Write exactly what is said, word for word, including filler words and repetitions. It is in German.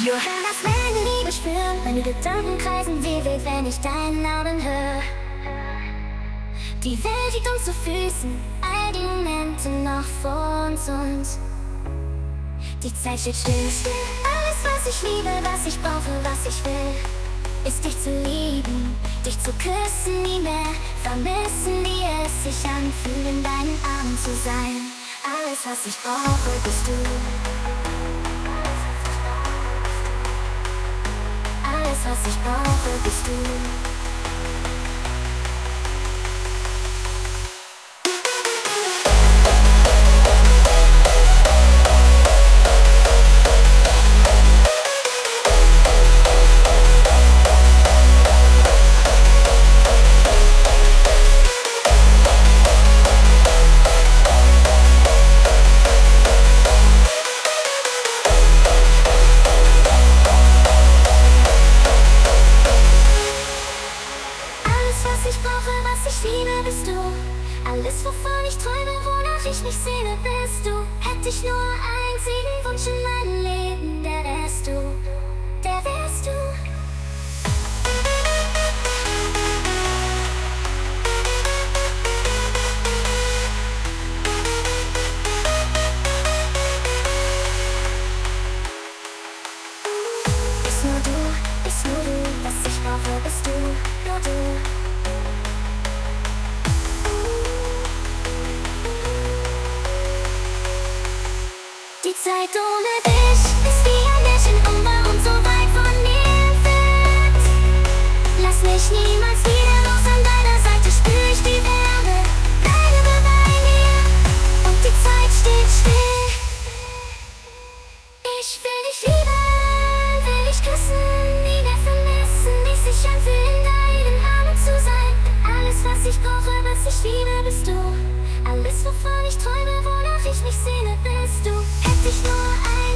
Johannas meine Liebe spüren, meine Gedanken kreisen wie wild, wenn ich deinen Namen höre. Die Welt liegt uns zu Füßen, all die Momente noch vor uns und die Zeit steht still. Alles, was ich liebe, was ich brauche, was ich will, ist dich zu lieben, dich zu küssen, nie mehr vermissen, wie es sich anfühlt, in deinen Armen zu sein. Alles, was ich brauche, bist du. Alles, was ich brauche, bist du. Was ich brauche, was ich liebe, bist du. Alles, wovon ich träume, wonach ich mich sehne, bist du. Hätte ich nur einen einzigen Wunsch in meinem Leben, der wärst du, der wärst du. Bist nur du, bist nur du, was ich brauche, bist du, nur du. Die Zeit ohne dich ist wie ein Märchenummer und so weit von mir entfernt. Lass mich niemals wieder los, an deiner Seite spür ich die Wärme. Bleibe bei mir und die Zeit steht still. Ich will dich lieben, will dich küssen, nie mehr vermissen, wie es sich anfühlt, in deinen Armen zu sein. Alles, was ich brauche, was ich liebe, bist du. Alles, wovon ich träume, wonach ich mich sehne, bist du. Hätte ich nur ein